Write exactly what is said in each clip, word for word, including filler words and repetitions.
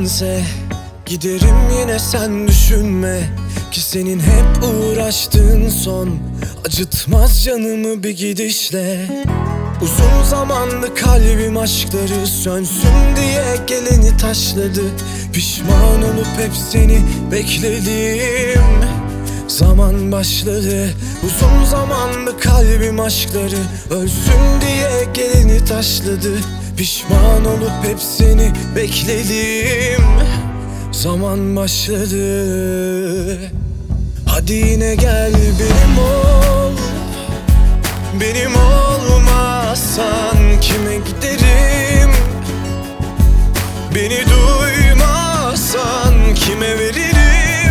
düşense giderim yine, sen düşünme ki senin hep uğraştığın son acıtmaz canımı bir gidişle. Uzun zamandır kalbim aşkları sönsün diye geleni taşladı. Pişman olup hep seni bekledim, zaman başladı. Uzun zamandır kalbim aşkları ölsün diye geleni taşladı. Pişman olup hep seni bekledim, zaman başladı. Hadi yine gel benim ol, benim olmazsan kime giderim? Beni duymazsan kime veririm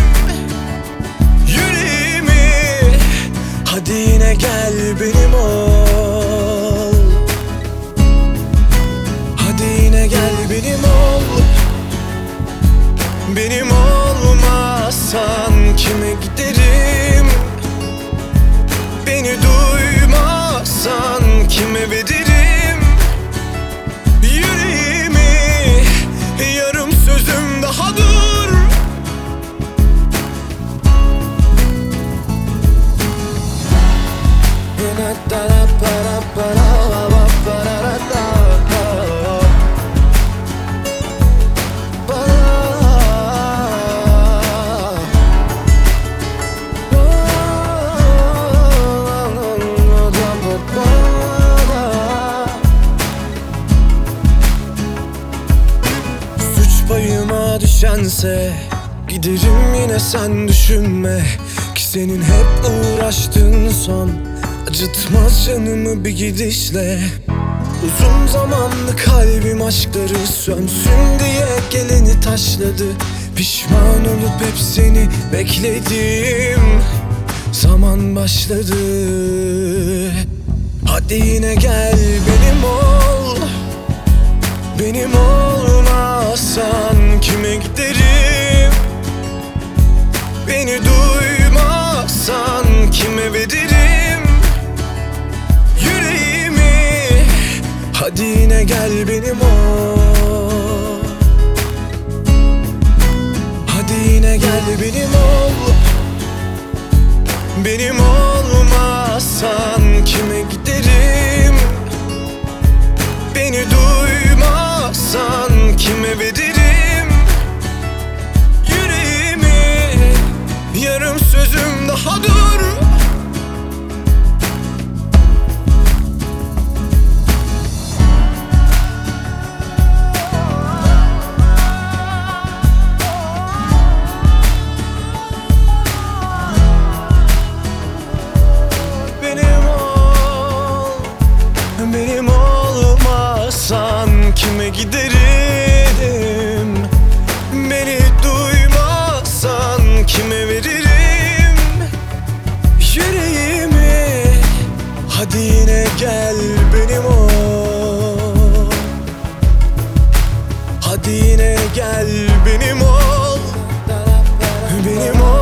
yüreğimi? Hadi yine gel benim ol, hadi yine gel benim ol. Benim olmazsan kime giderim? Beni duymazsan kime veririm yüreğimi? Yarım sözüm daha dur. Payıma düşense giderim yine, sen düşünme ki senin hep uğraştığın son acıtmaz canımı bir gidişle. Uzun zamanlı kalbim aşkları sönsün diye geleni taşladı. Pişman olup hep seni bekledim, zaman başladı. Hadi yine gel benim ol, benim olmazsan kime giderim? Beni duymazsan kime veririm yüreğimi? Hadi yine gel benim ol, hadi yine gel benim ol. Benim olmazsan kime giderim? Beni duymazsan kime veririm yüreğimi? Yarım sözüm daha dur. Benim ol, benim olmazsan kime giderim? Beni duymazsan kime veririm yüreğimi? Hadi yine gel benim ol, hadi yine gel benim ol, benim ol.